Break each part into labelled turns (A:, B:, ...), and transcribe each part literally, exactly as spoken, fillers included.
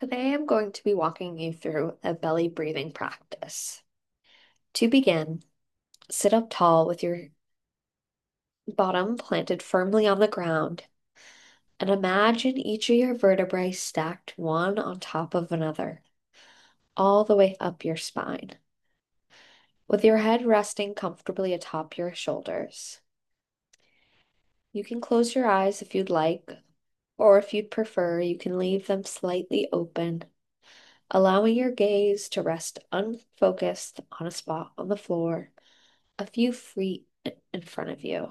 A: Today I'm going to be walking you through a belly breathing practice. To begin, sit up tall with your bottom planted firmly on the ground and imagine each of your vertebrae stacked one on top of another, all the way up your spine, with your head resting comfortably atop your shoulders. You can close your eyes if you'd like, or if you'd prefer, you can leave them slightly open, allowing your gaze to rest unfocused on a spot on the floor a few feet in front of you.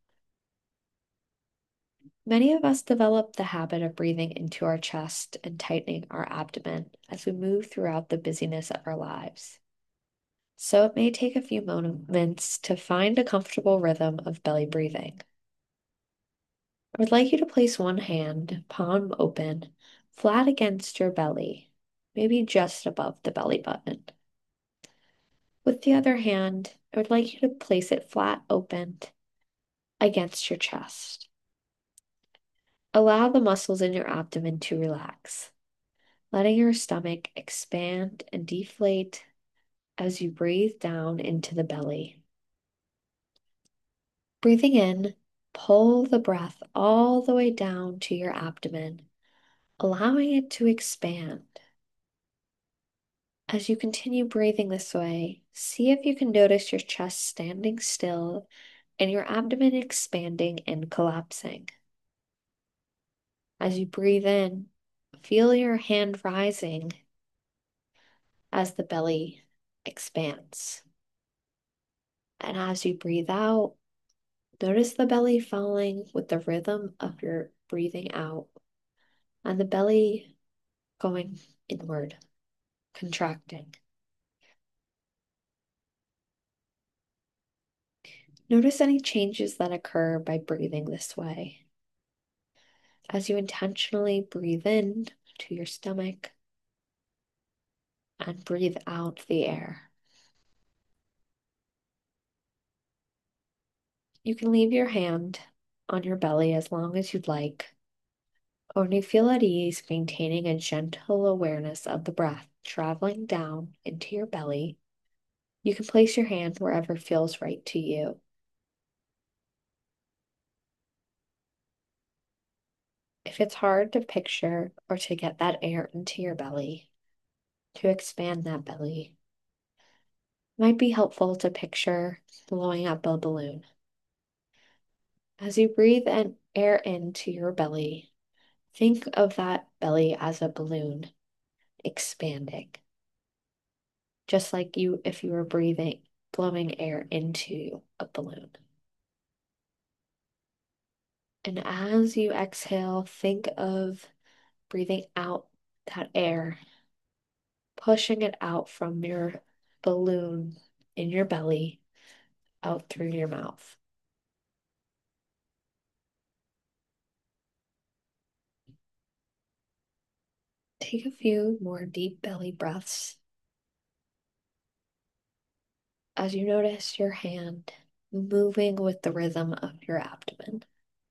A: Many of us develop the habit of breathing into our chest and tightening our abdomen as we move throughout the busyness of our lives. So it may take a few moments to find a comfortable rhythm of belly breathing. I would like you to place one hand, palm open, flat against your belly, maybe just above the belly button. With the other hand, I would like you to place it flat open against your chest. Allow the muscles in your abdomen to relax, letting your stomach expand and deflate as you breathe down into the belly. Breathing in, pull the breath all the way down to your abdomen, allowing it to expand. As you continue breathing this way, see if you can notice your chest standing still and your abdomen expanding and collapsing. As you breathe in, feel your hand rising as the belly expands. And as you breathe out, notice the belly falling with the rhythm of your breathing out and the belly going inward, contracting. Notice any changes that occur by breathing this way. As you intentionally breathe in to your stomach and breathe out the air. You can leave your hand on your belly as long as you'd like, or when you feel at ease, maintaining a gentle awareness of the breath traveling down into your belly, you can place your hand wherever feels right to you. If it's hard to picture or to get that air into your belly, to expand that belly, it might be helpful to picture blowing up a balloon. As you breathe in, air into your belly, think of that belly as a balloon expanding, just like you if you were breathing, blowing air into a balloon. And as you exhale, think of breathing out that air, pushing it out from your balloon in your belly out through your mouth. Take a few more deep belly breaths as you notice your hand moving with the rhythm of your abdomen.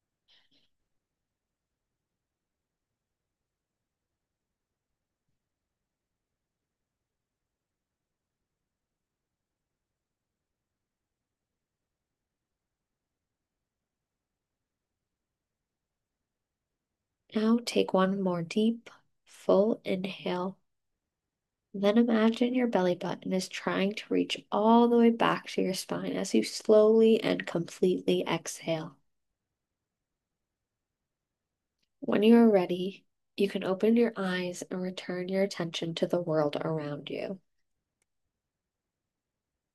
A: Now take one more deep, full inhale. Then imagine your belly button is trying to reach all the way back to your spine as you slowly and completely exhale. When you are ready, you can open your eyes and return your attention to the world around you.